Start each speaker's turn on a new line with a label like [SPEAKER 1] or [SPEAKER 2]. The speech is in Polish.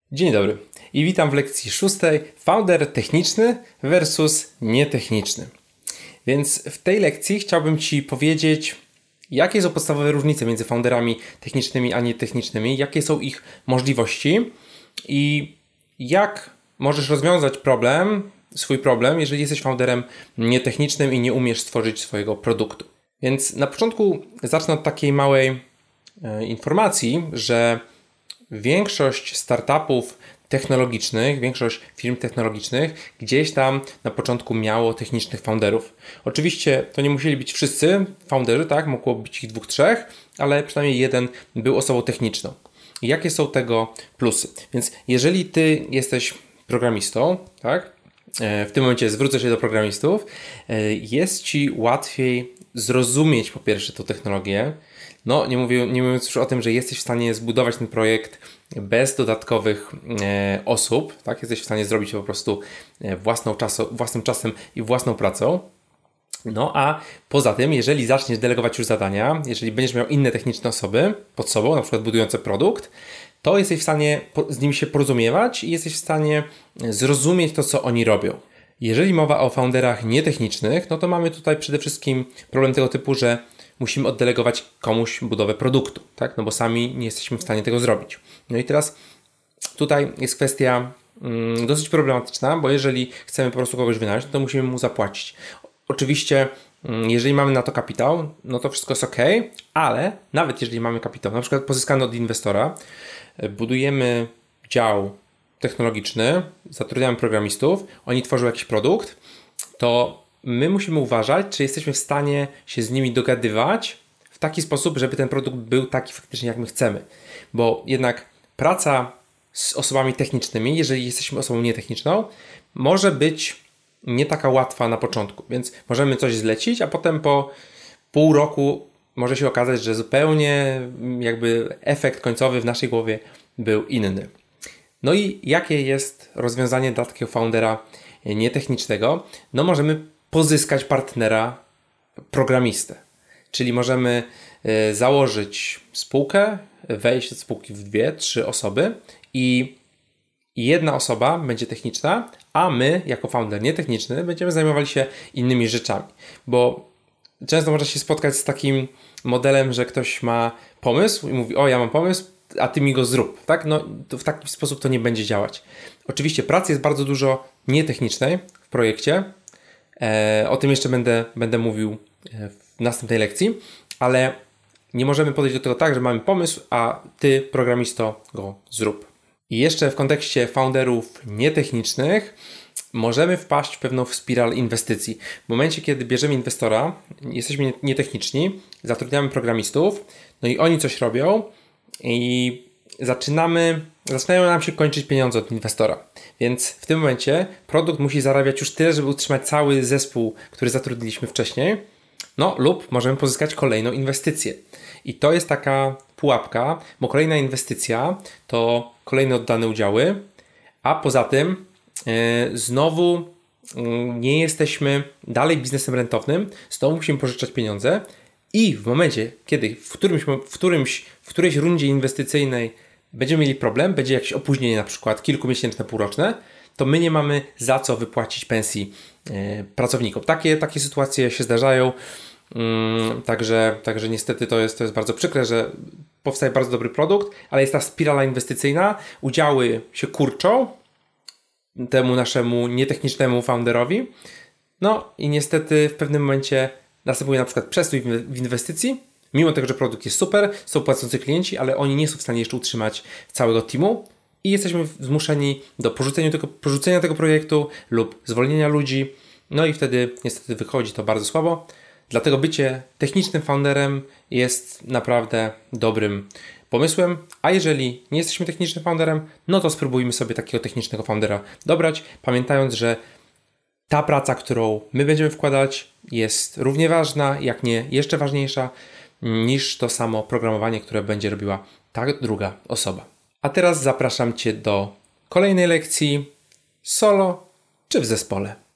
[SPEAKER 1] Dzień dobry i witam w lekcji 6. Founder techniczny versus nietechniczny. Więc w tej lekcji chciałbym Ci powiedzieć, jakie są podstawowe różnice między founderami technicznymi a nietechnicznymi, jakie są ich możliwości i jak możesz rozwiązać swój problem, jeżeli jesteś founderem nietechnicznym i nie umiesz stworzyć swojego produktu. Więc na początku zacznę od takiej małej informacji, że większość startupów technologicznych, większość firm technologicznych gdzieś tam na początku miało technicznych founderów. Oczywiście to nie musieli być wszyscy founderzy, tak? Mogło być ich 2-3, ale przynajmniej jeden był osobą techniczną. I jakie są tego plusy? Więc jeżeli Ty jesteś programistą, tak? W tym momencie zwrócę się do programistów, jest Ci łatwiej zrozumieć po pierwsze tą technologię. No, nie mówiąc już o tym, że jesteś w stanie zbudować ten projekt bez dodatkowych osób, tak? Jesteś w stanie zrobić to po prostu własnym czasem i własną pracą. No a poza tym, jeżeli zaczniesz delegować już zadania, jeżeli będziesz miał inne techniczne osoby pod sobą, na przykład budujące produkt, to jesteś w stanie z nimi się porozumiewać i jesteś w stanie zrozumieć to, co oni robią. Jeżeli mowa o founderach nietechnicznych, no to mamy tutaj przede wszystkim problem tego typu, że musimy oddelegować komuś budowę produktu, tak? No bo sami nie jesteśmy w stanie tego zrobić. No i teraz tutaj jest kwestia dosyć problematyczna, bo jeżeli chcemy po prostu kogoś wynająć, to musimy mu zapłacić. Oczywiście, jeżeli mamy na to kapitał, no to wszystko jest ok, ale nawet jeżeli mamy kapitał, na przykład pozyskany od inwestora, budujemy dział technologiczny, zatrudniamy programistów, oni tworzą jakiś produkt, to my musimy uważać, czy jesteśmy w stanie się z nimi dogadywać w taki sposób, żeby ten produkt był taki faktycznie, jak my chcemy. Bo jednak praca z osobami technicznymi, jeżeli jesteśmy osobą nietechniczną, może być nie taka łatwa na początku. Więc możemy coś zlecić, a potem po pół roku może się okazać, że zupełnie jakby efekt końcowy w naszej głowie był inny. No i jakie jest rozwiązanie dla takiego foundera nietechnicznego? No możemy pozyskać partnera programistę. Czyli możemy założyć spółkę, wejść do spółki w 2-3 osoby i jedna osoba będzie techniczna, a my jako founder nietechniczny będziemy zajmowali się innymi rzeczami. Bo często można się spotkać z takim modelem, że ktoś ma pomysł i mówi: o, ja mam pomysł, a ty mi go zrób. Tak? No, to w taki sposób to nie będzie działać. Oczywiście pracy jest bardzo dużo nietechnicznej w projekcie. O tym jeszcze będę mówił w następnej lekcji, ale nie możemy podejść do tego tak, że mamy pomysł, a ty, programisto, go zrób. I jeszcze w kontekście founderów nietechnicznych możemy wpaść w pewną spiral inwestycji. W momencie, kiedy bierzemy inwestora, jesteśmy nietechniczni, zatrudniamy programistów, no i oni coś robią i zaczynają nam się kończyć pieniądze od inwestora. Więc w tym momencie produkt musi zarabiać już tyle, żeby utrzymać cały zespół, który zatrudniliśmy wcześniej, no lub możemy pozyskać kolejną inwestycję. I to jest taka pułapka, bo kolejna inwestycja to kolejne oddane udziały, a poza tym znowu nie jesteśmy dalej biznesem rentownym, znowu musimy pożyczać pieniądze i w momencie, kiedy w którejś rundzie inwestycyjnej będziemy mieli problem, będzie jakieś opóźnienie, na przykład kilkumiesięczne, półroczne, to my nie mamy za co wypłacić pensji pracownikom. Takie sytuacje się zdarzają, także niestety to jest bardzo przykre, że powstaje bardzo dobry produkt, ale jest ta spirala inwestycyjna, udziały się kurczą temu naszemu nietechnicznemu founderowi, no i niestety w pewnym momencie następuje na przykład przestój w inwestycji, mimo tego, że produkt jest super, są płacący klienci, ale oni nie są w stanie jeszcze utrzymać całego teamu i jesteśmy zmuszeni do porzucenia tego projektu lub zwolnienia ludzi, no i wtedy niestety wychodzi to bardzo słabo. Dlatego bycie technicznym founderem jest naprawdę dobrym pomysłem, a jeżeli nie jesteśmy technicznym founderem, no to spróbujmy sobie takiego technicznego foundera dobrać, pamiętając, że ta praca, którą my będziemy wkładać, jest równie ważna, jak nie jeszcze ważniejsza niż to samo programowanie, które będzie robiła ta druga osoba. A teraz zapraszam Cię do kolejnej lekcji solo czy w zespole.